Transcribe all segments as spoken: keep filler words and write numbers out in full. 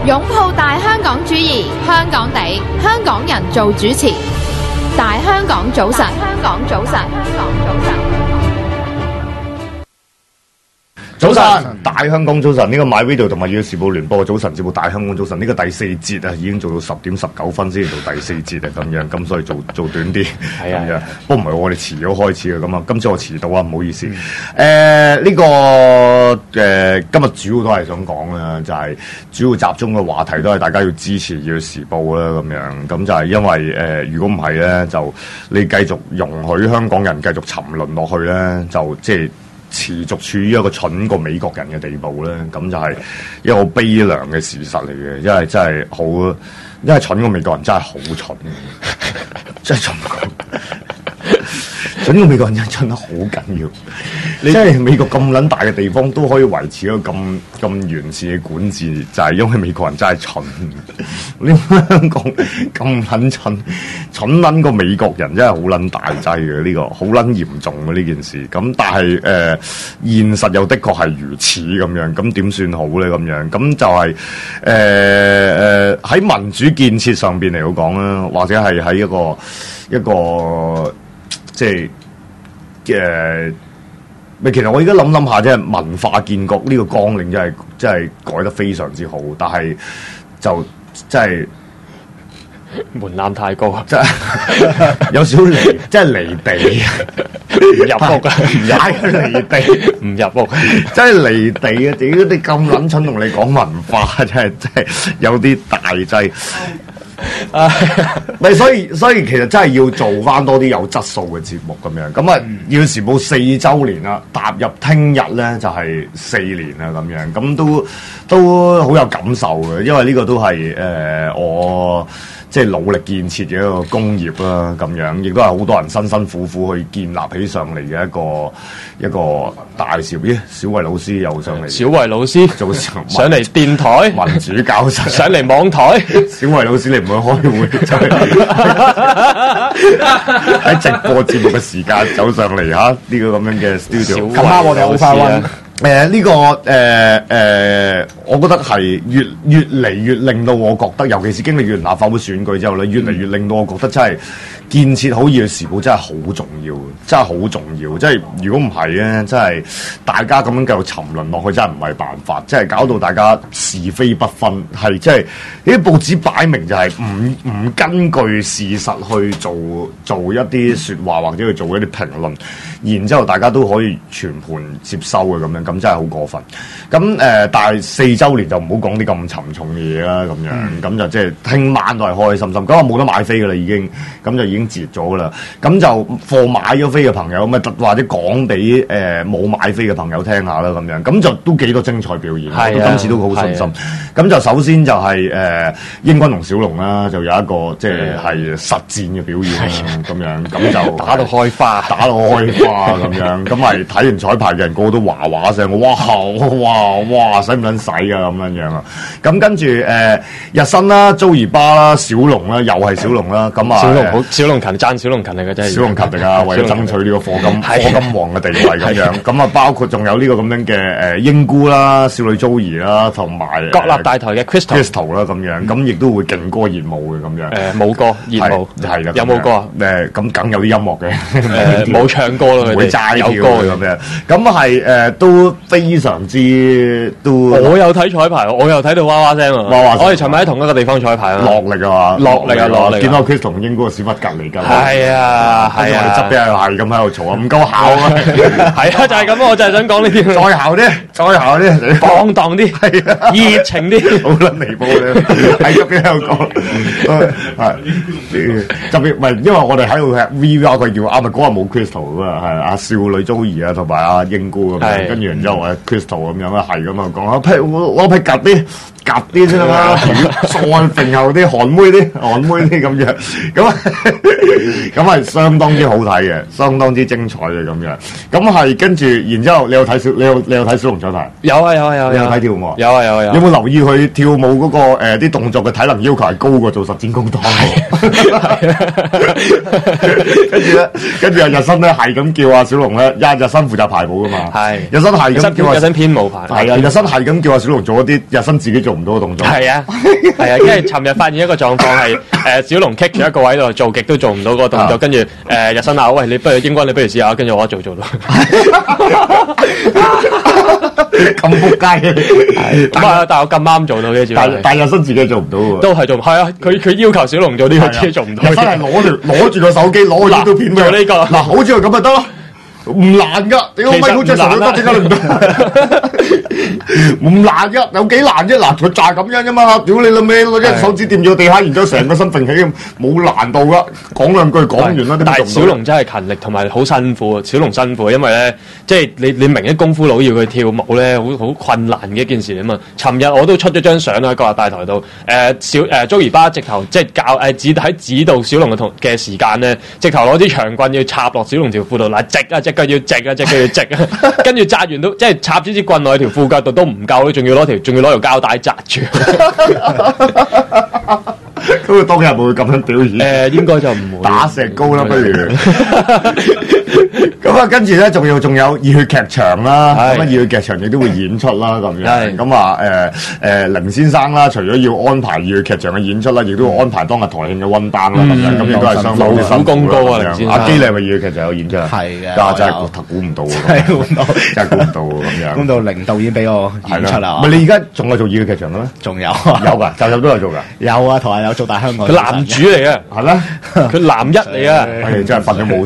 擁抱大香港主義，香港地，香港人做主持。大香港早晨，香港早晨，香港早晨。 早晨，大香港早晨，呢、這個 MyRadio 同埋《粵語時報》聯播嘅早晨節目《大香港早晨》呢、這個第四節啊，已經做到十點十九分先至到第四節啊，咁樣咁所以做做短啲，係啊，不過唔係我哋遲咗開始嘅咁啊，今次我遲到啊，唔好意思。誒、嗯，呢、這個誒、呃、今日主要都係想講啦，就係、是、主要集中嘅話題都係大家要支持《粵語時報》啦，咁樣咁就係因為誒、呃，如果唔係咧，就你繼續容許香港人繼續沉淪落去咧，就即係。持續處於一個蠢過美國人嘅地步咧，咁就係一個悲涼嘅事實嚟嘅，因為真係好，因為蠢過美國人真係好蠢，真係蠢過，蠢過美國人真係蠢得好緊要。你即係美國咁撚大嘅地方都可以維持一個咁咁完善嘅管治，就係、是、因為美國人真係蠢。你香港咁撚蠢，蠢撚過美國人真係好撚大劑嘅呢個，好撚嚴重嘅呢件事。咁但係誒、呃、現實又的確係如此咁樣，咁點算好咧？咁樣咁就係誒誒喺民主建設上邊嚟講啦，或者係喺一個一個即係嘅。其實我而家諗諗下，即係文化建國呢個綱領真係真係改得非常之好，但係就真係門檻太高， 真係有少少離，真係離地，唔入屋啊！唔入離地，唔入屋，真係離地啊！屌你咁撚蠢，同你講文化，真係真係有啲大劑。啊，咪所以所以其實真係要做翻多啲有質素嘅節目咁樣，咁啊《粵語時報》四周年啦，踏入聽日咧就係、是、四年啦咁樣，咁都都好有感受嘅，因為呢個都係誒、呃、我即係努力建設嘅一個工業啦，咁樣亦都係好多人辛辛苦苦去建立起上嚟嘅一個一個大事業。咦，小慧老師又上嚟， 小慧老師做上嚟電台， 民主教授上嚟網台， 小慧老師你唔會開會，就喺直播節目嘅時間走上嚟嚇呢個咁樣嘅 studio。 今晚我哋好快溫。 誒、呃、呢、這個誒誒、呃呃，我覺得係越越嚟越令到我覺得，尤其是經歷完立法會選舉之後咧，越嚟越令到我覺得真係建設好《粵語時報》真係好重要，真係好重要。即係如果唔係咧，真係大家咁樣繼續沉淪落去，真係唔係辦法。即係搞到大家是非不分，係即係呢啲報紙擺明就係唔唔根據事實去做做一啲説話，或者去做一啲評論，然之後大家都可以全盤接收嘅咁樣。咁真係好過分，咁誒、呃，但係四週年就唔好講啲咁沉重嘅嘢啦，咁樣，咁、嗯、就即係聽晚都係開開心心。咁我冇得買飛㗎啦，已經，咁就已經截咗㗎啦。咁就貨買咗飛嘅朋友，咁啊或者講俾誒冇買飛嘅朋友聽下啦，咁樣，咁就都幾多精彩表演，咁、啊、今次都好信心。咁就首先就係、是、誒、呃、英軍同小龍啦，就有一個即係係實戰嘅表演啦，咁樣，咁就打到開花， 打到開花咁樣，咁係睇完彩排嘅人個個都話話聲。哇哇哇！使唔使使㗎咁樣樣啊？咁跟住誒、呃、日新啦、Joey 巴啦、小龍啦，又係小龍啦。咁啊， 小龍好，小龍勤爭小龍勤嚟嘅真係。 小龍勤力啊，為咗爭取呢個課金課金王嘅地位咁樣。咁啊，包括仲有呢個咁樣嘅誒英姑啦、少女 Joey 啦，同埋國立大台嘅 Crystal Crystal 啦咁樣。咁亦都會勁歌熱舞嘅咁樣。 誒舞歌熱舞係啦， 有冇歌啊？ 誒咁梗有啲音樂嘅。 誒冇唱歌咯， 會齋跳咁樣。咁係誒都。非常之都， 我有睇彩排，我有睇到哇哇聲啊！ 哇哇聲， 我哋尋日喺同一個地方彩排啊！ 落力啊嘛， 落力啊落力！ 見到 Chris 同英哥屎忽隔離㗎， 係啊係啊！ 我哋側邊係咁喺度嘈啊，唔夠姣啊！ 係啊，就係咁，我就係想講呢啲， 再姣啲，再姣啲， 放蕩啲，係啊，熱情啲， 好撚離譜咧！喺側邊喺度講，係特別唔係，因為我哋喺度係 V R 佢叫啊，咪嗰日冇 Crystal 啊，係阿少女 Joey 啊，同埋阿英姑咁樣，跟住然之後誒 Crystal 咁樣啦，係咁啊講啊，批我攞批夾啲夾啲先啦，再揈後啲韓妹啲韓妹啲咁樣，咁咁係相當之好睇嘅，相當之精彩嘅咁樣，咁係跟住然之後你有睇小你有你有睇小龍彩排？有啊有啊有，你有睇跳舞啊？有啊有啊有。有冇留意佢跳舞嗰個誒啲動作嘅體能要求係高過做實戰公堂？跟住咧，跟住阿日新咧係咁叫阿小龍咧，日日新負責排舞噶嘛。係日新係咁叫阿日新編舞排。係啊，日新係咁叫阿小龍做一啲日新自己做唔到嘅動作。 係啊，係啊，因為尋日發現一個狀況係誒小龍棘住一個位度做極都做唔到個動作，跟住誒日新話喂，你不如英軍你不如試下，跟住我做做到。 咁仆街嘅， 咁啊！但係我咁啱做到嘅， 但但日新自己做唔到喎， 都係做係啊！佢佢要求小龍做呢個，自己做唔到。 日新係攞住攞住個手機，攞住呢套片做呢個嗱，好似係咁咪得咯。唔難噶，你個 Michael Jackson 都得，點解你唔得？唔難噶，有幾難啫？嗱，佢就係咁樣啫嘛。屌你老味，攞隻手指掂住地下，然之後成個身揈起咁，冇難度噶。講兩句講完啦。 但係小龍真係勤力同埋好辛苦啊！小龍辛苦，因為咧，即係你你明啲功夫佬要佢跳舞咧，好好困難嘅一件事啊嘛。尋日我都出咗張相喺個大台度，誒、呃、小誒 Joey 巴直頭即係教誒指喺指導小龍嘅同嘅時間咧，直頭攞支長棍要插落小龍條褲度，嗱直啊直！腳要直啊，隻腳要直啊，跟住紮完都即係插咗支棍落去條褲腳度都唔夠，仲要攞條仲要攞條膠帶紮住。 咁佢當日會唔會咁樣表演？ 誒、呃，應該就唔會打石膏啦，不如。咁啊，跟住咧，仲有仲有熱血劇場啦，咁啊，熱血劇場亦都會演出啦，咁樣。咁啊，誒誒，凌先生啦，除咗要安排熱血劇場嘅演出啦，亦都要安排當日台慶嘅溫單啦，咁樣。咁亦都係相當嘅辛苦啦。咁樣。阿基你係咪熱血劇場有演出啊？ 係嘅。 啊，真係估估唔到喎，真係估唔到，真係估唔到喎，咁樣。 估到凌導演俾我演出啦。 唔係你而家仲係做熱血劇場嘅咩？ 仲有有㗎，集集都有做㗎。 有啊，同埋有做大香港。 佢男主嚟嘅， 係咩？ 佢男一嚟啊！ 係真係瞓咗冇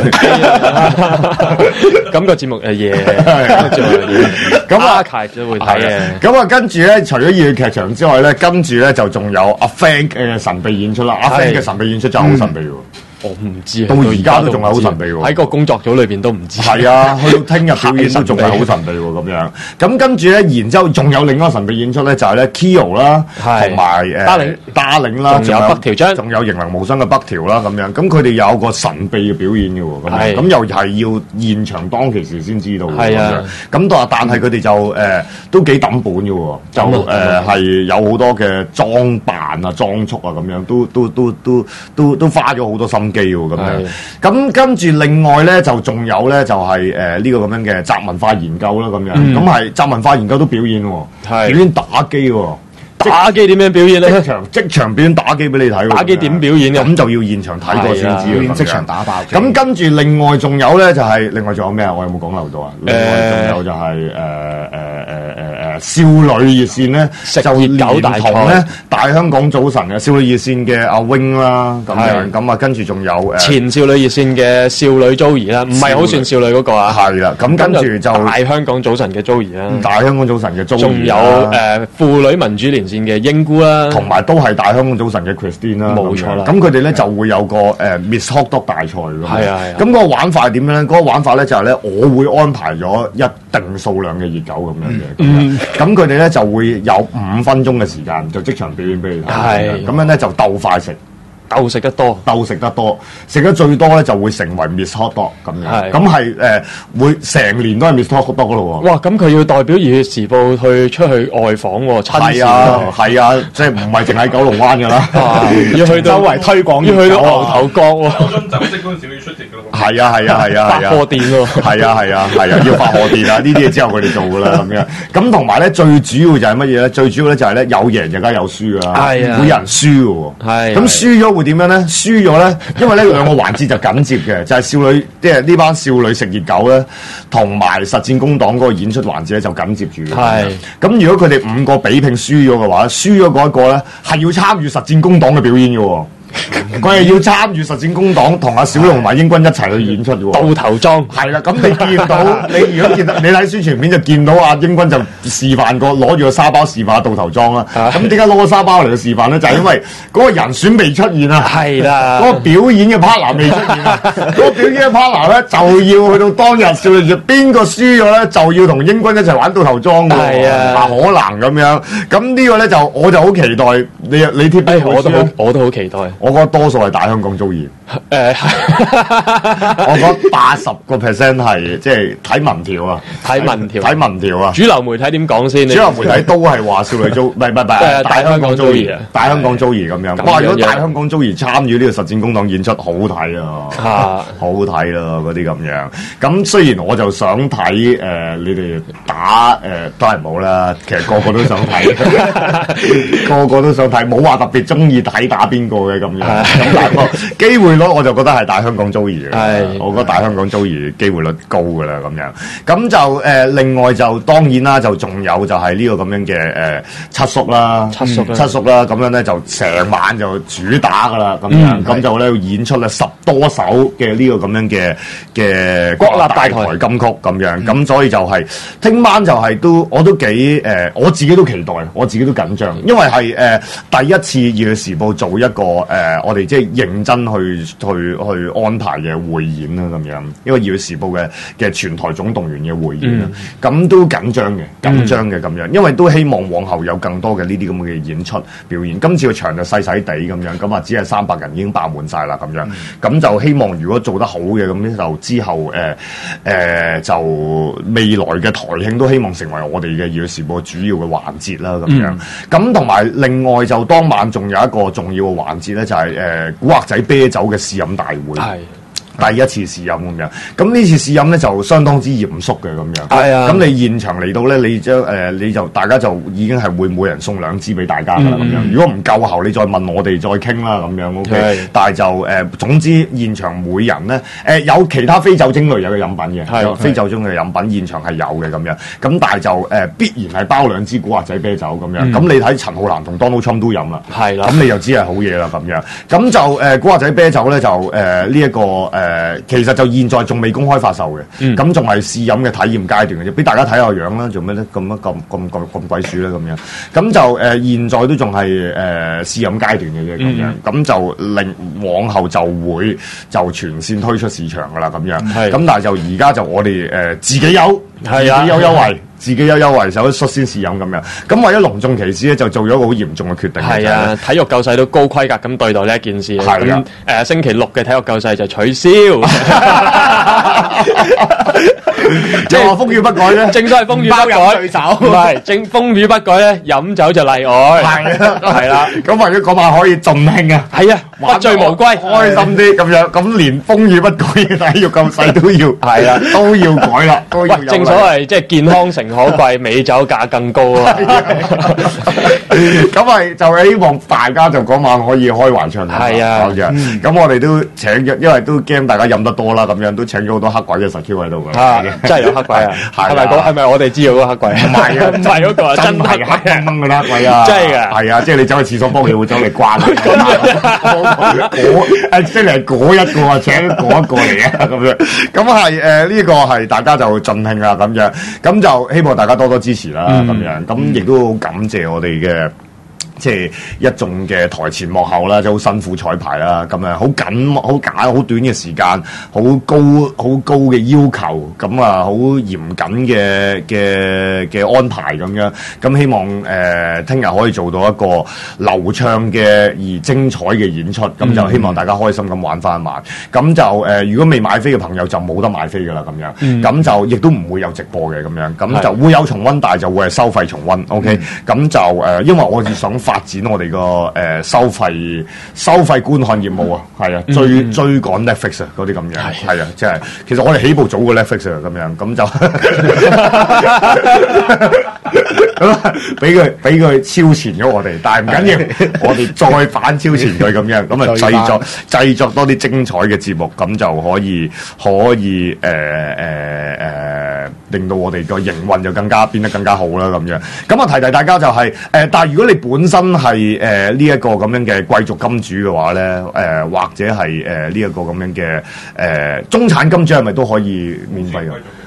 睇。 咁個節目誒夜， 咁啊， 卡都會睇嘅。 咁啊，跟住咧，除咗熱血劇場之外咧，跟住咧就仲有阿 Frank 嘅神秘演出啦。阿 Frank 嘅神秘演出真係好神秘喎。 我唔知， 到而家都仲係好神秘喎。 喺個工作組裏邊都唔知。 係啊，去到聽日表演都仲係好神秘喎咁樣。咁跟住咧，然之後仲有另一個神秘演出咧，就係咧 Kyo 啦，同埋誒 Darling Darling 啦， 仲有北條章， 仲有型能無雙嘅北條啦咁樣。咁佢哋有個神秘嘅表演嘅喎，咁樣咁又係要現場當其時先知道嘅。係啊，咁但但係佢哋就誒都幾抌本嘅喎，就誒係有好多嘅裝扮啊、裝束啊咁樣，都都都都都都花咗好多心機喎咁樣。咁跟住另外咧就仲有咧就係誒呢個咁樣嘅宅文化研究啦咁樣，咁係宅文化研究都表演喎，表演打機喎。 打機點樣表演咧？ 即場即場表演打機俾你睇喎。 打機點表演嘅？ 咁就要現場睇過先知。 表演即場打爆。 咁跟住另外仲有咧就係另外仲有咩啊？我有冇講漏到啊？另外仲有就係誒誒誒誒誒少女熱線咧，就連同咧大香港早晨嘅少女熱線嘅阿 Wing 啦，咁樣咁啊，跟住仲有誒前少女熱線嘅少女 Joey 啦，唔係好算少女嗰個啊。 係啦，咁跟住就大香港早晨嘅 Joey 啦， 大香港早晨嘅 Joey， 仲有誒婦女民主連線嘅英姑啦， 同埋都係大香港早晨嘅 Christine 啦， 冇錯啦。 咁佢哋咧就會有個誒 Miss Hot Dog 大賽㗎嘛。 係啊係啊。 咁嗰個玩法係點樣咧？嗰個玩法咧就係咧，我會安排咗一定數量嘅熱狗咁樣嘅。嗯。咁佢哋咧就會有五分鐘嘅時間，就即場表演俾你睇。係。咁樣咧就鬥快食。 鬥食得多， 鬥食得多，食得最多咧就會成為 Miss Hot Dog 咁樣，咁係誒會成年都係 Miss Hot Dog 咯喎。哇！ 咁佢要代表熱血時報去出去外訪喎，親係啊係啊，即係唔係淨喺九龍灣㗎啦， 要去到周圍推廣，要去到牛頭角喎。 走色嗰陣時要出席㗎咯。 係啊係啊係啊係啊， 發貨店喎。 係啊係啊係啊，要發貨店啊！呢啲嘢之後佢哋做㗎啦咁樣。咁同埋咧最主要就係乜嘢咧？最主要咧就係咧有贏就梗係有輸㗎啦，係啊，會有人輸㗎喎。係。咁輸咗會點樣咧？輸咗咧，因為呢兩個環節就緊接嘅，就係少女，即係呢班少女食熱狗咧，同埋實戰工黨嗰個演出環節咧就緊接住嘅。係。咁如果佢哋五個比拼輸咗嘅話，輸咗嗰一個咧係要參與實戰工黨嘅表演嘅喎。佢係要參與實戰工黨同阿小龍同埋英軍一齊去演出嘅喎。 倒頭裝係啦，咁你見到你如果見到你睇宣傳片就見到阿英軍就示範過攞住個沙包示範倒頭裝啦。咁點解攞個沙包嚟嘅示範咧？就係、是、因為嗰個人選未出現啊。係啦，嗰個表演嘅 partner 未出現啊。嗰個表演嘅 partner 咧就要去到當日少女節，邊個輸咗咧就要同英軍一齊玩倒頭裝嘅。係啊，可能咁樣。咁呢個咧就我就好期待你你貼俾我都好， 我都好期待。 我覺得多數係大香港租業。 誒， 我覺八十個 percent 係即係睇民調啊， 睇民調， 睇民調啊。 主流媒體點講先？ 主流媒體都係話少女租，唔係唔係唔係大香港租兒啊，大香港租兒咁樣。哇！如果大香港租兒參與呢個實踐工黨演出，好睇啊，好睇啦嗰啲咁樣。咁雖然我就想睇誒你哋打誒都係冇啦，其實個個都想睇，個個都想睇，冇話特別中意睇打邊個嘅咁樣。咁但係機會率我就覺得係大香港租兒嘅，我覺得大香港租兒機會率高㗎啦咁樣。咁就誒、呃、另外就當然啦，就仲有就係呢個咁樣嘅誒、呃、七叔啦，七叔、嗯、七叔啦，咁樣咧就成晚就主打㗎啦咁樣，咁、嗯、就咧演出咧十多首嘅呢個咁樣嘅嘅國立大台金曲咁樣，咁、嗯、所以就係、是、聽晚就係都我都幾誒、呃、我自己都期待，我自己都緊張，因為係誒、呃、第一次《熱血時報》做一個誒、呃、我哋即係認真去去去安排嘅匯演啦咁樣，因為《熱血時報》嘅嘅全台總動員嘅匯演啦，咁、嗯、都緊張嘅，緊張嘅咁樣，因為都希望往後有更多嘅呢啲咁嘅演出表演。今次個場就細細地咁樣，咁啊只係三百人已經爆滿晒啦咁樣，咁、嗯、就希望如果做得好嘅咁咧，就之後誒誒、呃呃、就未來嘅台慶都希望成為我哋嘅《熱血時報》主要嘅環節啦咁樣。咁同埋另外就當晚仲有一個重要嘅環節咧，就係、是、誒、呃、古惑仔啤酒嘅試飲大會。係。第一次試飲咁樣，咁呢次試飲咧就相當之嚴肅嘅咁樣。係啊，咁你現場嚟到咧，你將誒、呃、你就大家就已經係會每人送兩支俾大家㗎啦咁樣。如果唔夠喉，你再問我哋再傾啦咁樣 OK。但係就誒、呃、總之現場每人咧誒、呃、有其他非酒精類有嘅飲品嘅，有非酒精嘅飲品現場係有嘅咁樣。咁但係就誒、呃、必然係包兩支古惑仔啤酒咁樣。咁、嗯、你睇陳浩南同 Donald Trump 都飲啦，係啦。咁你就知係好嘢啦咁樣。咁就誒、呃、古惑仔啤酒咧就誒呢一個誒。呃誒，其實就現在仲未公開發售嘅，咁仲係試飲嘅體驗階段嘅啫，俾大家睇下樣啦，做咩咧？咁乜咁咁咁咁鬼鼠咧？咁樣，咁就誒、呃，現在都仲係誒試飲階段嘅啫，咁樣，咁、嗯、就令往後就會就全線推出市場噶啦，咁樣，咁但係就而家就我哋誒、呃、自己有，係啊，自己有優惠。自己有優惠，就率先試飲咁樣。咁為咗隆重其事咧，就做咗一個好嚴重嘅決定。係啊，體育救世都高規格咁對待呢一件事。係啊，誒、呃、星期六嘅體育救世就取消。即係話風雨不改咧，正所謂風雨不改，對手唔係正風雨不改咧，飲酒就例外。係啦，係啦。咁為咗嗰晚可以盡興啊，係啊，不醉無歸，開心啲咁樣。咁連風雨不改嘅體育救世都要係啦，都要改啦。都要正所謂即係健康成可貴，美酒價更高啊！咁係就希望大家就嗰晚可以開懷暢談。係啊，咁、嗯、我哋都請咗，因為都驚大家飲得多啦，咁樣都請咗好多黑鬼嘅實 Q 喺度㗎。啊，真係有黑鬼啊！係咪嗰係咪我哋知道嗰個黑鬼？唔係啊，唔係嗰個真係黑掹掹㗎啦，黑鬼啊！真係㗎，係啊，即係你走去廁所幫佢會走嚟關你。嗰誒，即係嗰一個啊，請嗰一個嚟啊，咁樣。咁係誒呢個係大家就盡興啊，咁樣，咁就希望大家多多支持啦，咁、嗯、樣，咁亦都好感謝我哋嘅。即係一眾嘅台前幕後啦，即係好辛苦彩排啦，咁啊好緊好簡好短嘅時間，好高好高嘅要求，咁啊好嚴謹嘅嘅嘅安排咁樣，咁希望誒聽日可以做到一個流暢嘅而精彩嘅演出，咁、嗯、就希望大家開心咁玩翻一晚。咁就誒、呃、如果未買飛嘅朋友就冇得買飛噶啦，咁樣，咁、嗯、就亦都唔會有直播嘅咁樣，咁就會有重溫，但係就會係收費重溫。OK，咁、嗯、就誒、呃、因為我哋想發展我哋個誒收費收費觀看業務啊，係啊，追、嗯、追趕 Netflix 啊嗰啲咁樣，係啊，即係其實我哋起步早過 Netflix 啊，咁樣咁就咁俾佢俾佢超前咗我哋，但係唔緊要，我哋再反超前佢咁樣，咁啊製作製作多啲精彩嘅節目，咁就可以可以誒誒誒令到我哋個營運就更加變得更加好啦，咁樣。咁啊提提大家就係、是、誒、呃，但係如果你本身係誒呢一個咁樣嘅貴族金主嘅話咧，誒、呃、或者係誒呢一個咁樣嘅誒、呃、中產金主係咪都可以免費嘅？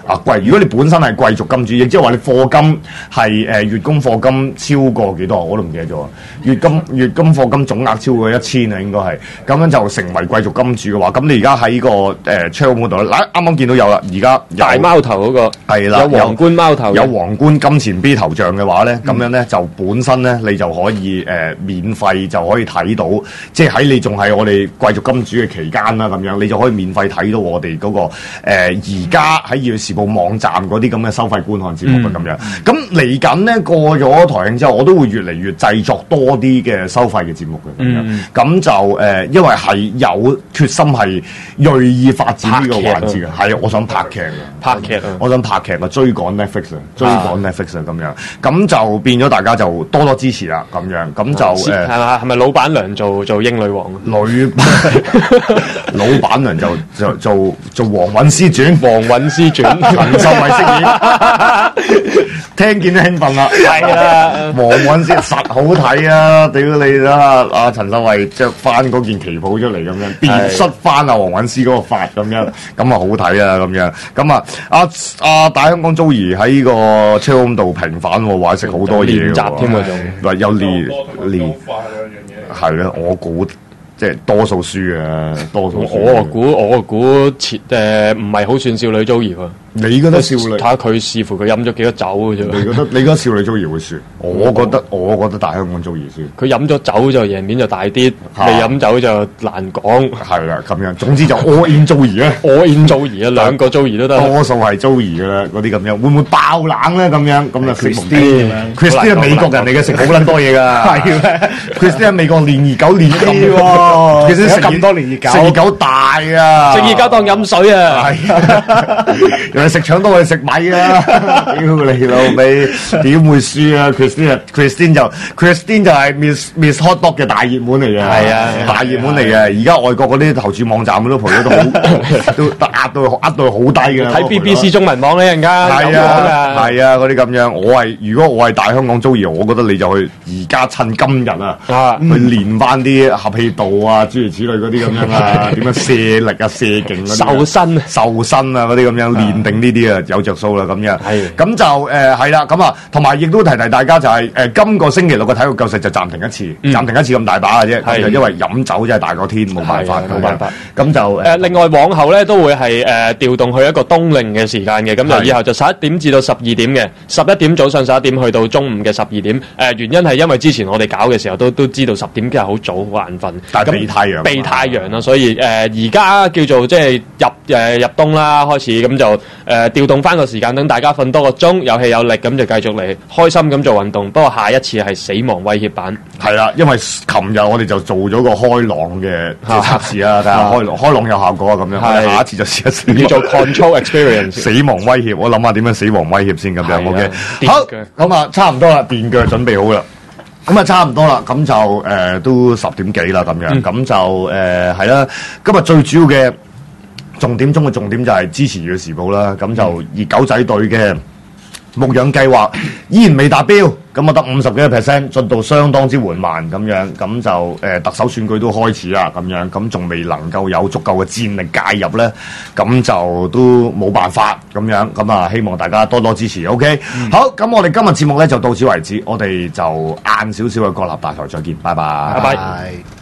啊貴。如果你本身係貴族金主，亦即係話你課金係誒、呃、月供課金超過幾多？我都唔記得咗。月金月金課金總額超過一千啊，應該係咁樣就成為貴族金主嘅話，咁你而家喺個誒 channel 嗰度咧，嗱啱啱見到有啦，而家大貓頭嗰、那個係啦， 有皇冠貓頭， 有皇冠金錢 B 頭像嘅話咧，咁、嗯、樣咧就本身咧你就可以誒、呃、免費就可以睇到，即係喺你仲係我哋貴族金主嘅期間啦，咁樣你就可以免費睇到我哋嗰、那個誒而家喺《粵語時報》網站嗰啲咁嘅收費觀看節目嘅咁、嗯、樣。咁嚟緊咧過咗台慶之後，我都會越嚟越製作多啲嘅收費嘅節目嘅咁樣。咁、嗯、就誒、呃，因為係有決心係鋭意發展呢個環節嘅，係我想拍劇嘅， 拍劇啊！ 我想拍劇啊，追趕 Netflix 啊，追趕 Netflix 啊咁樣。咁就變咗大家就多多支持啦，咁樣。咁就誒係嘛？係咪老闆娘做做英女王啊？ 女老闆娘就就做做黃韻詩傳， 黃韻詩傳， 陳秀慧飾演。聽見都興奮啦， 係啊！ 黃韻詩實好睇啊！屌你啦，阿陳秀慧着翻嗰件旗袍出嚟咁樣，變出翻啊黃韻詩嗰個髮咁樣，咁啊好睇啊咁樣。咁啊，阿阿大香港 Joey 喺呢個 channel 度平反喎，話食好多嘢練習添啊，仲話有練練係啦，我估。即係多數輸啊，多數輸。 我估我估切誒唔係好算少女 Joey 喎。 你覺得少女？ 睇下佢視乎佢飲咗幾多酒嘅啫。 你覺得你覺得少女 Joey 會輸？我覺得我覺得大香港 Joey 輸。 佢飲咗酒就贏面就大啲，未飲酒就難講。 係啦，咁樣總之就 all in Joey 啊 ，all in Joey 啊，兩個 Joey 都得。 多數係 Joey 㗎啦，嗰啲咁樣會唔會爆冷咧？咁樣咁就 Christine，Christine 係美國人嚟嘅，食好撚多嘢㗎。係咩 ？Christine 喺美國練二九練機喎，其實食咁多年熱狗，食熱狗大啊！ 食熱狗當飲水啊！ 係啊，人哋食腸多過食米啊！屌你老味，點會輸啊 ？Christine，Christine 就 Christine 就係 Miss Miss Hot Dog 嘅大熱門嚟嘅，係啊，大熱門嚟嘅。而家外國嗰啲投注網站都賠咗都好，都壓到壓到好低嘅。 睇 B B C 中文網咧，人家係啊，係啊，嗰啲咁樣。我係如果我係大香港 Joey，我覺得你就去而家趁今日啊，去練翻啲合氣道啊。諸如此類嗰啲咁樣啊，點樣射力啊、射勁嗰啲，瘦身、瘦身啊嗰啲咁樣練定呢啲啊，有着數啦咁樣。係，咁就誒係啦，咁啊，同埋亦都提提大家就係、是、誒、呃、今個星期六嘅體育救世就暫停一次，嗯、暫停一次咁大把嘅啫。係，就因為飲酒真係大過天，冇辦法，冇辦法。咁就誒、呃、 另外往後咧都會係誒、呃、調動去一個冬令嘅時間嘅，咁就以後就十一點至到十二點嘅，十一點早上十一點去到中午嘅十二點。誒、呃、原因係因為之前我哋搞嘅時候都都知道十點其實好早好眼瞓， 但係避太陽。 避太陽啦，所以誒而家叫做即係入誒、呃、入冬啦，開始咁就誒、呃、調動翻個時間，等大家瞓多個鐘，有氣有力，咁就繼續嚟開心咁做運動。不過下一次係死亡威脅版， 係啦，因為琴日我哋就做咗個開朗嘅測試啦，睇下開朗開朗有效果啊咁樣。下一次就試一試叫做 control experience 死亡威脅，我諗下點樣死亡威脅先咁樣。OK，好咁啊，差唔多啦，電鋸準備好啦。咁啊，差唔多啦，咁就誒、呃、都十點幾啦，咁樣，咁、嗯、就誒係啦。今日最主要嘅重點中嘅重點就係支持《粵語時報》啦。咁就熱狗仔隊嘅牧養計劃依然未達標，咁啊得五十幾個 percent， 進度相當之緩慢咁樣。咁就誒、呃、特首選舉都開始啦，咁樣，咁仲未能夠有足夠嘅戰力介入咧，咁就都冇辦法咁樣。咁啊，希望大家多多支持。OK，、嗯、好，咁我哋今日節目咧就到此為止，我哋就晏少少嘅國立大台再見，拜拜， 拜拜。